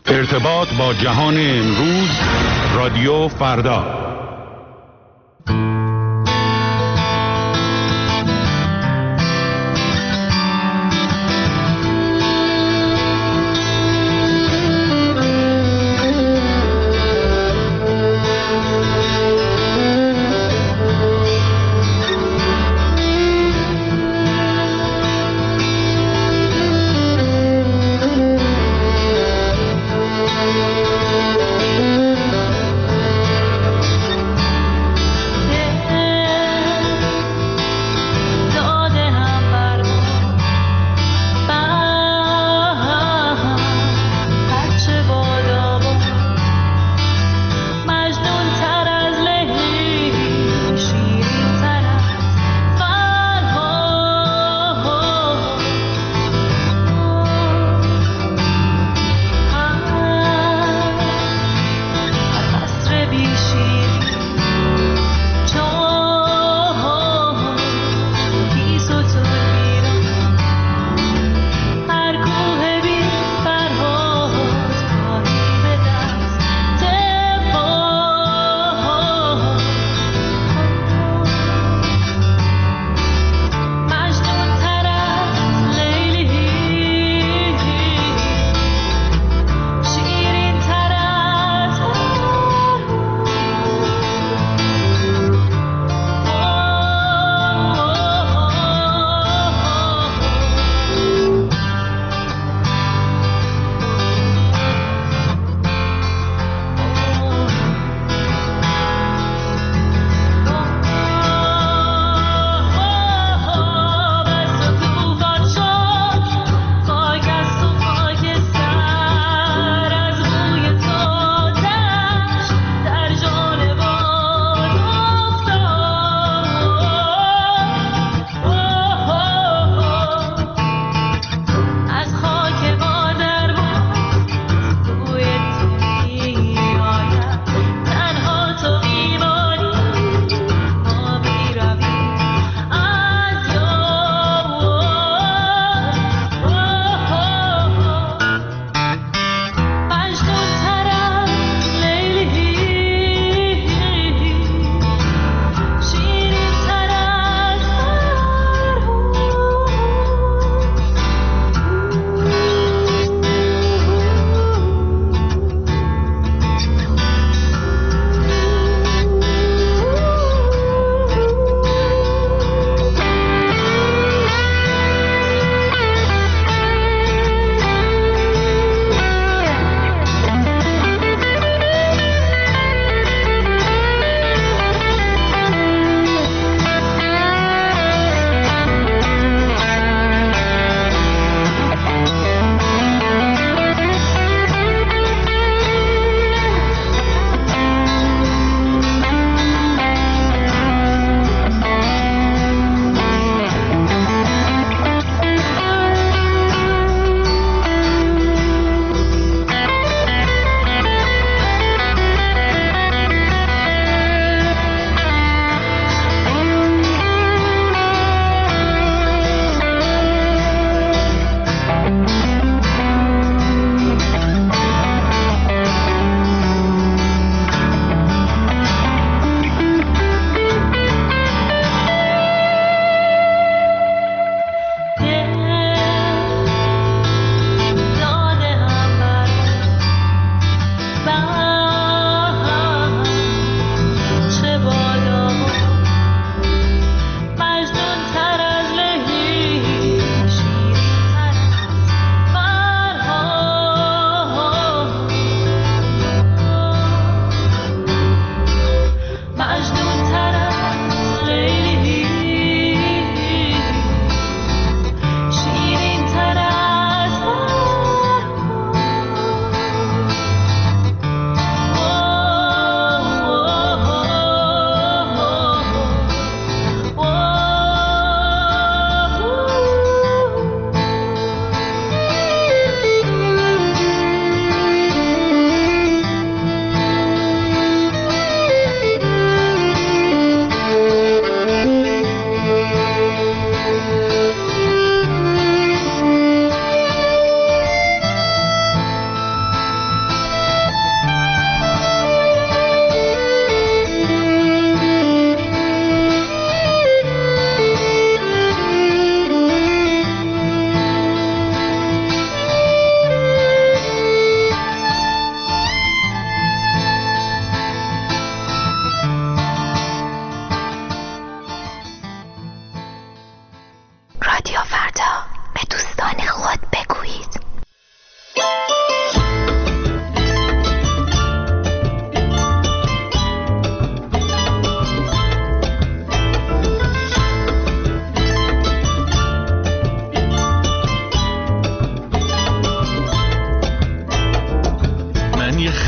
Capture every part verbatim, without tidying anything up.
ارتباط با جهان امروز، رادیو فردا.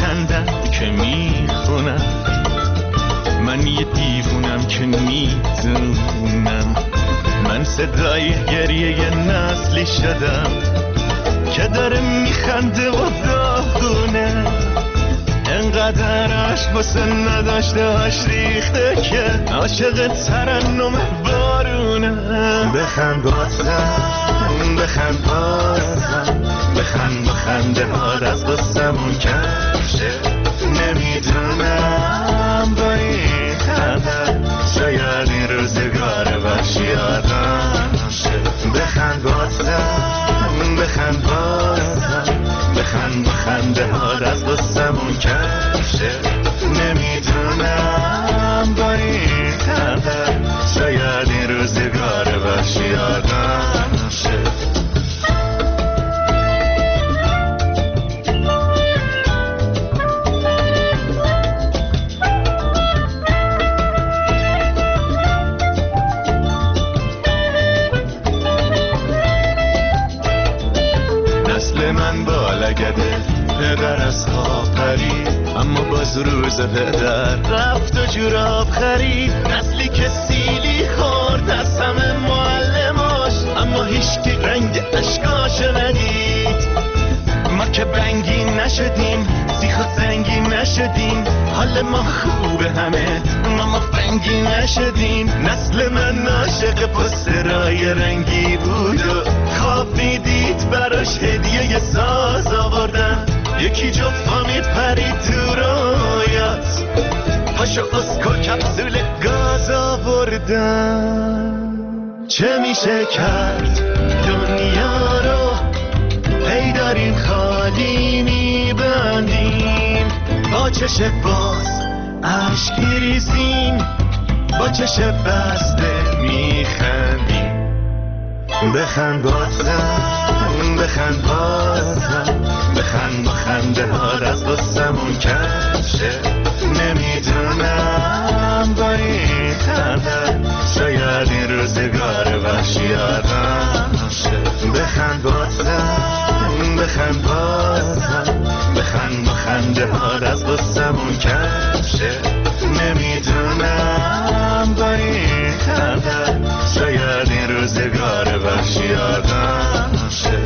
میخندن که میخونم، من یه دیوونم که میدونم، من صدای گریه یه نسلی شدم که داره میخنده و داغونه، انقدر عشق واسه نداشتهاش ریخته که عاشق ترنم بارونه. بخند بازم بخند بازم بخند بخنده هات از قصمون کمشه، نمیدونم با این خنده شاید این روزگار وحشی آدم شه. بخند بازم بخند بازم بخند بخنده هات از قصمون کمشه، نمیدونم با این خنده شاید این روزگار وحشی آدم شه. نسل من بالگده پدر از خواب پرید، اما باز روز پدر رفت و جوراب خرید. نسلی که سیلی خورد از همه معلماش، اما هیچکی رنگ اشکاشو ندید. ما که بنگی نشدیم سیخ و زنگی نشدیم، حال ما خوبه همه ما ما بنگی نشدیم. نسل من عاشق پسترهای رنگی بود و خواب میدید براش هدیه یه ساز آوردن، یکی جفا میپرید تو رویات پاشو اسکو کپسول گاز آوردن. چه میشه کرد دنیا رو هی داریم خالی میبندیم، با چش باز عشق میریزیم، با چش بسته میخندیم. بخند بازم بخند بازم بخند بخنده هات از قصمون کمشه، نمیدونم با این خنده شاید این روزگار وحشی آدم شه. بخند بازم بخند بازم بخند بخنده هات از قصمون کمشه، نمیدونم با این خنده شاید این روزگار وحشی آدم شه.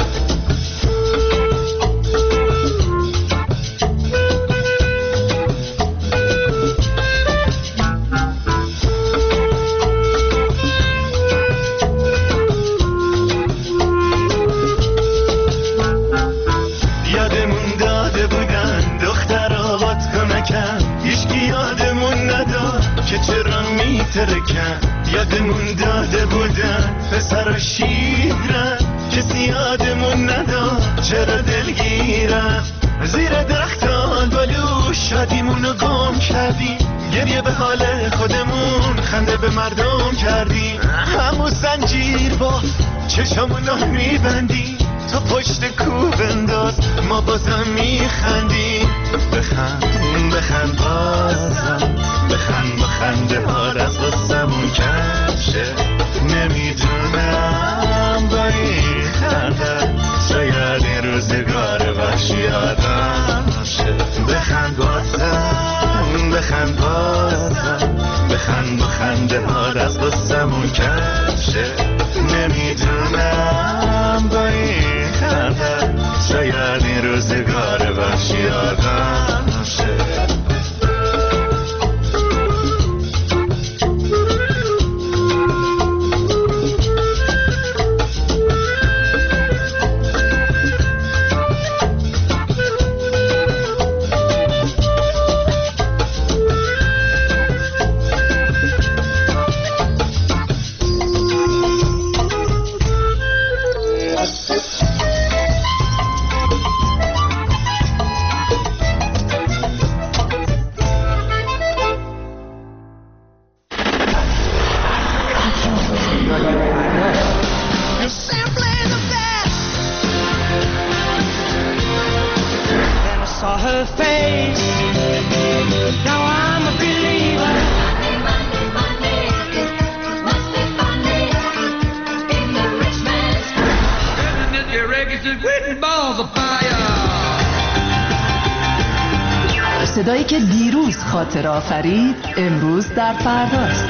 یادمون داده بودن پسر و شیرن، کسی یادمون نداد چرا دلگیرن. زیر درختان بالو شادیمونو گم کردیم، گریه به حال خودمون خنده به مردم کردیم. همون زنجیر با چشمونو میبندیم، تو پشت کوب انداز ما بازم میخندیم. بخند بخند بازم بخند بخنده هات از قصمون کمشه، نمیدونم با این خنده شاید این روزگار وحشی آدم شه. بخند بازم بخند بازم بخند بخنده هات از قصمون کمشه، نمیدونم با این خنده شاید این روزگار وحشی آدم شه. Balls of fire. صدایی که دیروز خاطر آفرید امروز در فرداست.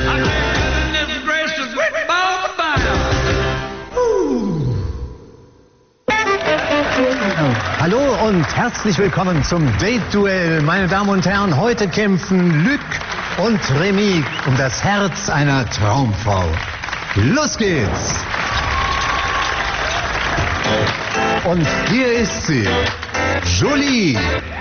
Hallo und herzlich willkommen zum Date-Duell. Meine Damen und Herren, heute kämpfen Luc und Remy um das Herz einer Traumfrau. Los geht's! Und hier ist sie, Jolie.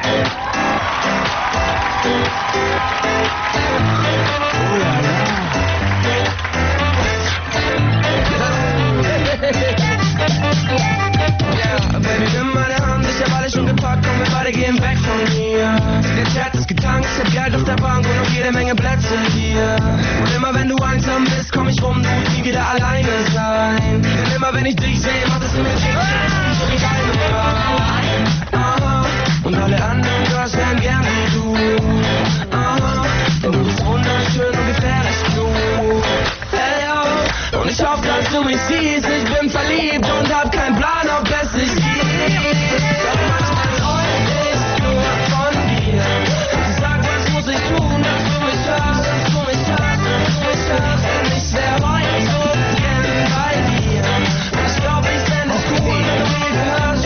Baby, nimm meine Hand, ich hab alles schon gepackt, komm, wir beide gehen weg von hier. Der Chat ist getankt, ich hab Geld auf der Bank und noch jede Menge Plätze hier. Und immer wenn du einsam bist, komm ich rum, du musst nie wieder alleine sein. Denn immer wenn ich dich sehe, macht es mir Sinn, so wie deine Aha. Und alle anderen Girls wären gern wie du. Aha. Denn du bist wunderschön und gefährlich klug. Hey, yo. Und ich hoffe, dass du mich siehst, ich bin verliebt und hab keinen Plan, ob es sich gibt. Doch manchmal träum ich nur von dir. Sag, was muss ich tun, dass du mich hörst, dass du mich hörst, dass du mich hörst. Denn ich wär heute so gern bei dir. Ich glaub, ich fänd es cool, wenn du mir gehörst.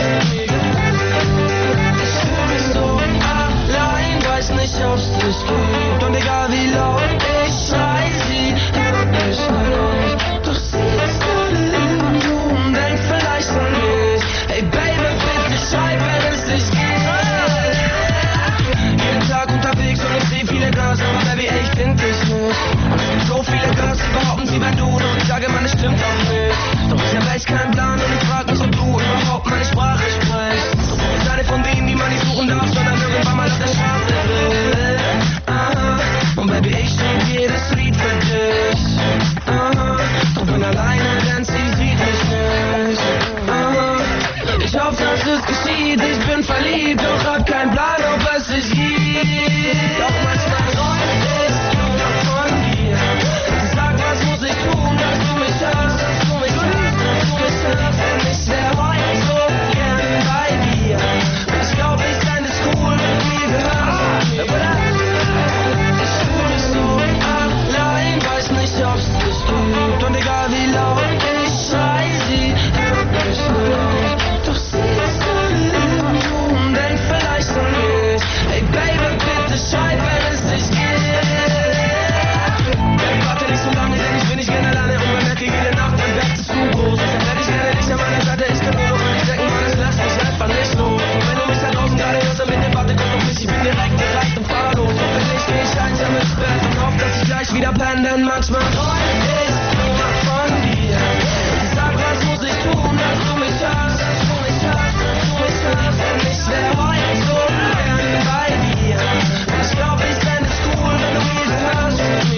Ich fühl mich so allein, weiß nicht, ob's dich gibt. Und egal wie laut ich schrei, sie hört mich nicht. Doch sie ist gerade in du und denkt vielleicht an mich. Hey Baby, bitte schreib, wenn es dich gibt. Jeden Tag unterwegs und ich seh viele Girls, aber Baby, ey, ich find dich nicht. Und es gibt so viele Girls, die behaupten, sie wär du, doch ich sage, man, es stimmt auch nicht. Doch ich hab echt keinen Plan und ich frag mich, ob du überhaupt meine Sprache sprichst. Du bist eine von denen, die man nicht suchen darf, sondern irgendwann mal auf der Straße will. Aha. Und Baby, ich schreib jedes Lied für dich. Aha. Doch bin alleine, denn sie sieht mich nicht. Aha. Ich hoffe, dass es geschieht, ich bin verliebt, doch hab keinen Plan, ob es sich gibt. Doch manchmal träum ich nur von dir. Sag, was muss ich tun, dass du mich hörst, dass du mich hörst, dass du mich hörst. Denn ich wär heute so gern bei dir. Ich glaub, ich fänd es cool, wenn du mir gehörst. Ich fühl mich so allein, weiß nicht, ob's dich gibt. Und egal wie laut ich schrei, sie hört mich nicht. Doch sie ist gerade in du und denkt vielleicht an mich. Hey Baby, bitte schreib, wenn es dich gibt. Baby, warte nicht so lange, denn ich bin nicht gerne alleine. Und man merkt jede Nacht, mein Bett ist zu groß. Deshalb hätte ich gerne dich an meiner Seite. Ich kann nur noch an dich denken, Mann, es lässt mich einfach nicht los. Und wenn du mich da draußen gerade hörst, dann bitte warte, komm auf mich. Ich bin direkt gereicht und fahr los. Hoffentlich geh ich einsam ins Bett und hoffe, dass ich gleich wieder penne. Denn manchmal träum ich nur von dir. Sag, was muss ich tun, dass du mich hörst, dass du mich hörst, dass du mich hörst. Denn ich wär heute so gern bei dir. Ich glaub, ich fänd es cool, wenn du mir gehörst.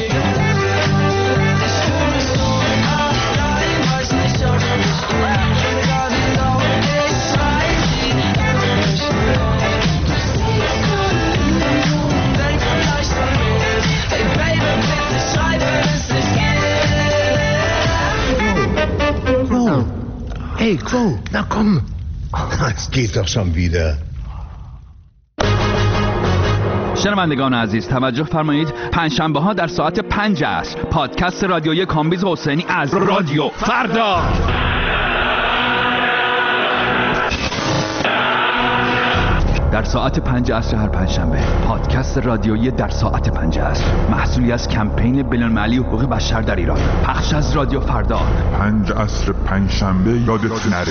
Ich fühl mich so allein, weiß nicht, ob es mich gibt. Und egal wie laut ich schrei, sie hört mich nicht. Doch sie ist gerade in du und denkt vielleicht an mich. Hey Baby, bitte schreib, wenn es dich gibt. Quo. Hey, Quo, na komm. Es geht doch schon wieder. شنوندگان عزیز توجه فرمایید، پنجشنبه ها در ساعت پنج عصر پادکست رادیویی کامبیز حسینی از رادیو فردا در ساعت پنج عصر هر پنجشنبه پادکست رادیویی در ساعت پنج عصر محصولی از کمپین بین‌المللی حقوق بشر در ایران، پخش از رادیو فردا. پنج عصر پنجشنبه یادت نره.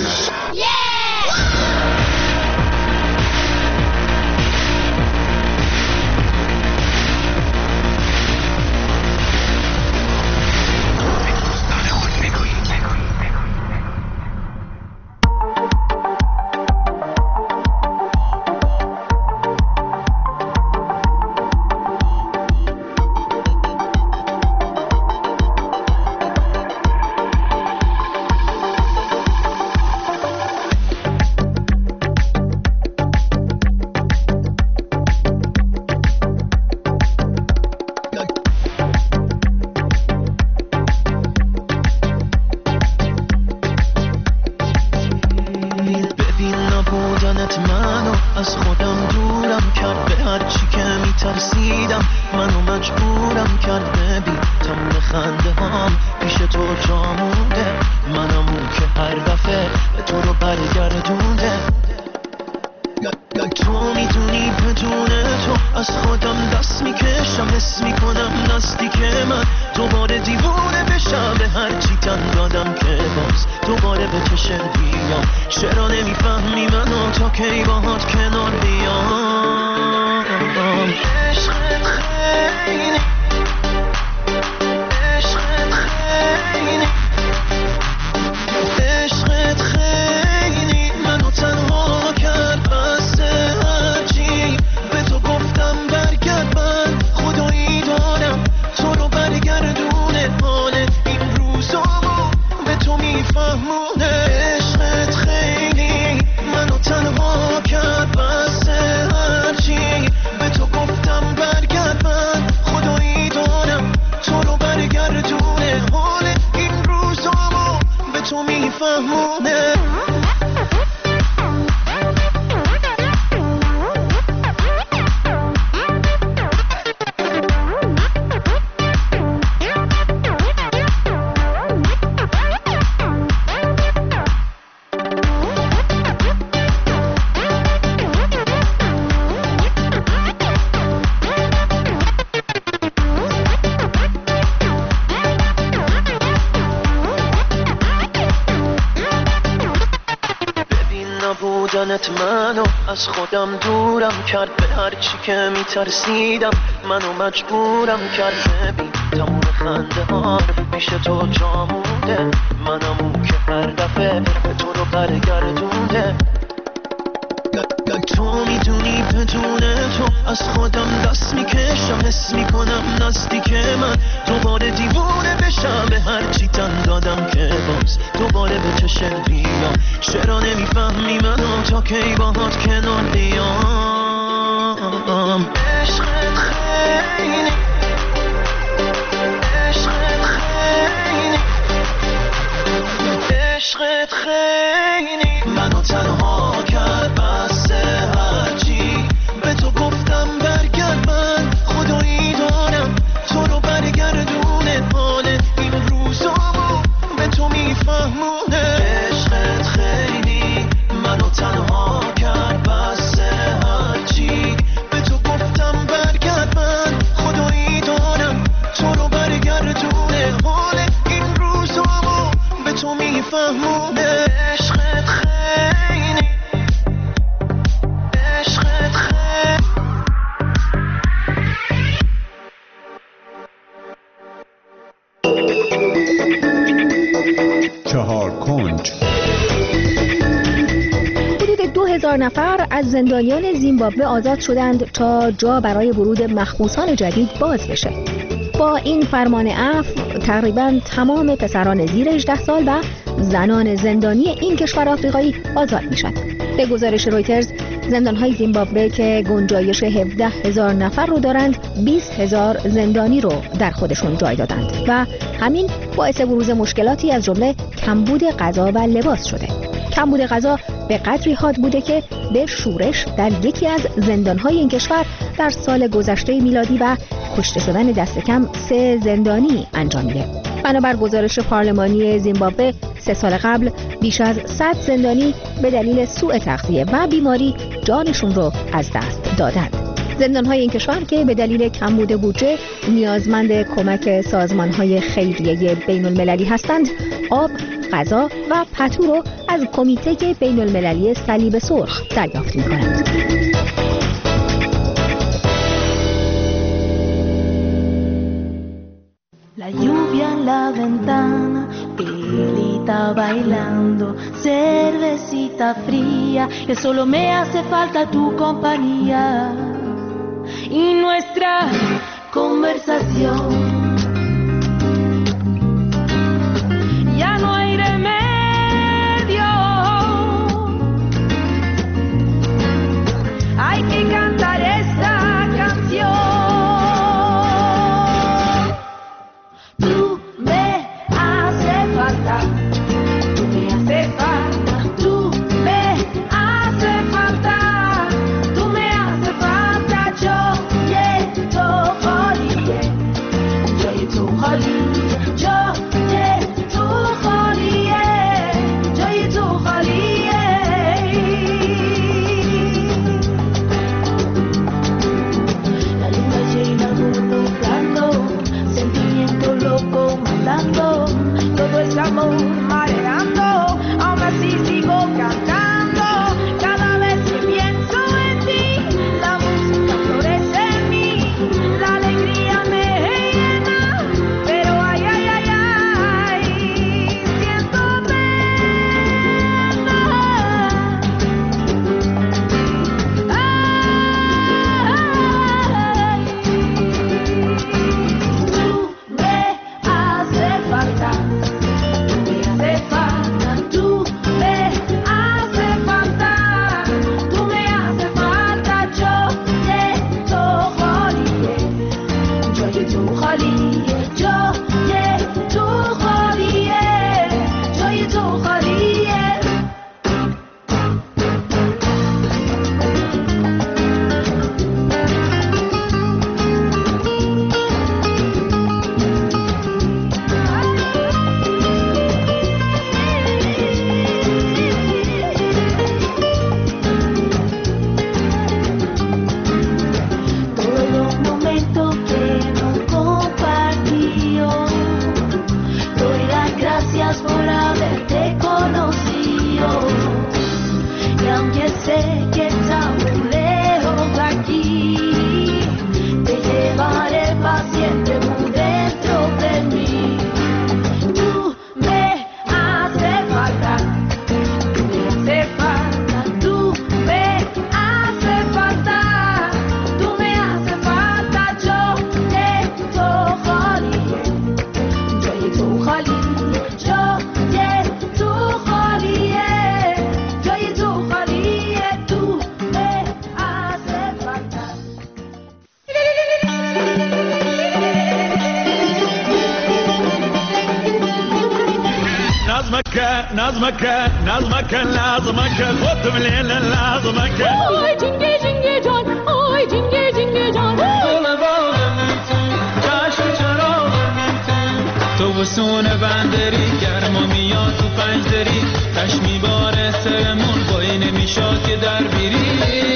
از خودم دست میکشم، حس میکنم نزدیک من دوباره دیوونه بشم، به هر چی تن دادم که باز دوباره به چشت بیام. چرا نمیفهمی منو تا کی باهات کنار بیام؟ عشقت خیلی عشقت خیلی عشقت خیلی منو تنها کرد، بس هرچی به تو گفتم برگرد، من خدایی دارم تو رو برگردونه، حال این روزامو به تو میفهمونه. عشقت خیلی منو تنها کرد، بس هرچی به تو گفتم برگرد، من خدایی دارم تو رو برگردونه، حال این روزامو به تو میفهمونه. بودنت منو از خودم دورم کرد، به هر چی که میترسیدم منو مجبورم کرد. ببین تموم خنده ها پیش تو جا مونده، منم اون که هر دفعه به تو رو برگردونده. تو میدونی بدون تو از خودم دست میکشم، حس میکنم نزدیک من دوباره دیوونه بشم، به هر چی تن دادم که باز دوباره به چشت بیام. چرا نمیفهمی منو تا کی باهات کنار بیام؟ عشقت خیلی عشقت خیلی عشقت خیلی منو تنها کرد، بس هرچی به تو گفتم برگرد، من خدایی دارم تو رو برگردونه، حال این روزامو به تو میفهمونه. عشقت خیلی منو تنها کرد، بس هرچی به تو گفتم برگرد، من خدایی دارم تو رو برگردونه، حال این روزامو به تو میفهمونه. عشقت خیلی عشقت خیلی چهار کنج. حدود دو هزار نفر از زندانیان زیمبابوه آزاد شدند تا جا برای ورود مخبوسان جدید باز بشه. با این فرمان عفو تقریباً تمام پسران زیر هجده سال و زنان زندانی این کشور آفریقایی آزاد میشن. به گزارش رویترز زندان‌های زیمبابوه که گنجایش هفده هزار نفر رو دارند بیست هزار زندانی رو در خودشون جای دادند و همین باعث بروز مشکلاتی از جمله کمبود غذا و لباس شده. کمبود غذا به قدری حاد بوده که به شورش در یکی از زندان‌های این کشور در سال گذشته میلادی و کشته شدن دست کم سه زندانی انجام میده. بنابر گزارش پارلمانی زیمبابوه سه سال قبل بیش از صد زندانی به دلیل سوء تغذیه و بیماری جانشون رو از دست دادند. زندان‌های این کشور که به دلیل کمبود بودجه نیازمند کمک سازمان‌های خیریه بین‌المللی هستند، آب، غذا و پتو رو از کمیته بین‌المللی صلیب سرخ دریافت می‌کنند. La lluvia en la ventana, Pilita bailando, cervecita fría, que solo me hace falta tu compañía y nuestra conversación. Ya no hay remedio, hay que cantar esta canción. Yo, yeah, tú, Holly. نظمك نظمك لازمك خودم لیل لازمک آی جنگی جنگی جان آی جنگی جنگی جان گل باغم تو جشن چراغم تو تو بسون بندری گرما میاد تو پنجدری تش میباره سرمون بایی نمیشاد که در بیری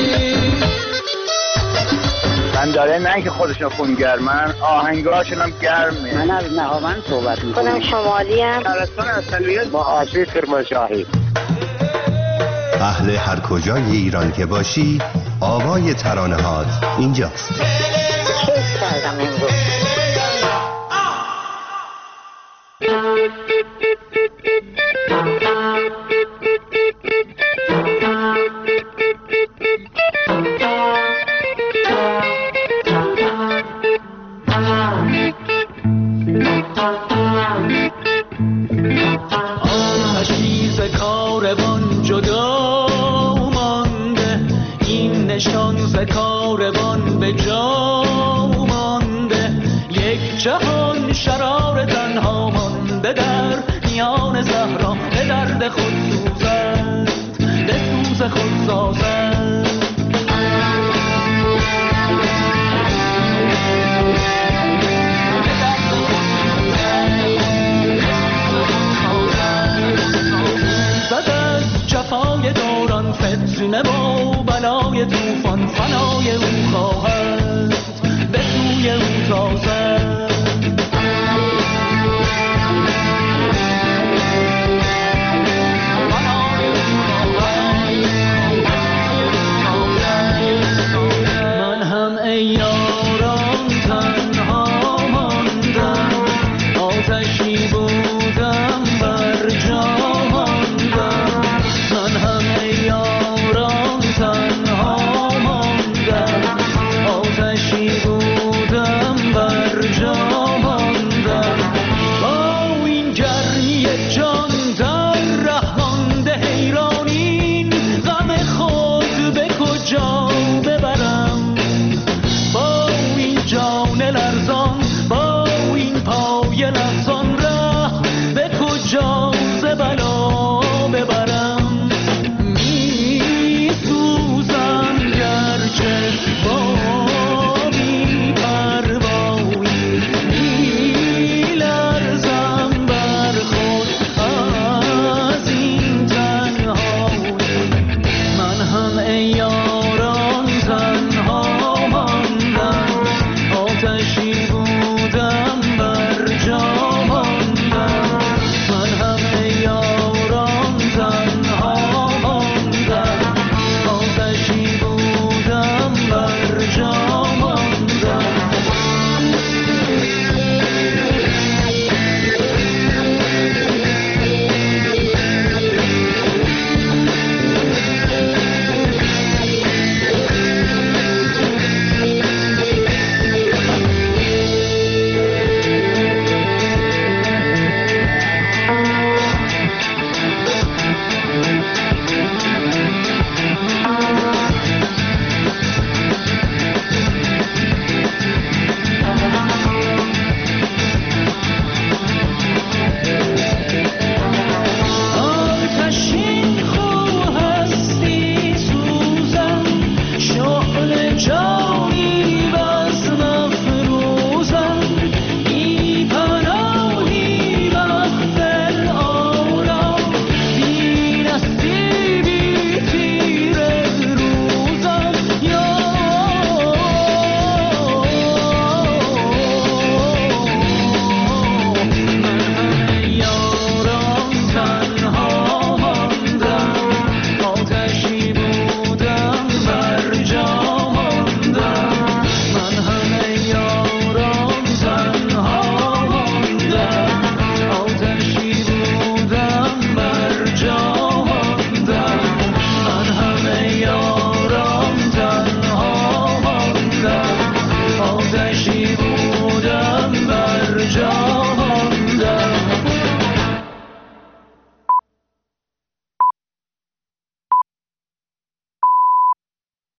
من داره نه که خودشون خونگرمن آهنگاشون هم گرمه. من از نهاوند صحبت میکنم. خودم شمالی ام. دارستان اصلیت با آشی کرمانشاهی. اهل هر کجای ایران که باشی آوای ترانه هات اینجاست. کیف کردم امروز. کاروان به جا مانده یک جهان شرار تنها مانده در میان صحرا به درد خود سوزد به سوز خود سازد زد از جفای دوران فتنه و بلای توفان فنای او خواهد به سوی او تازد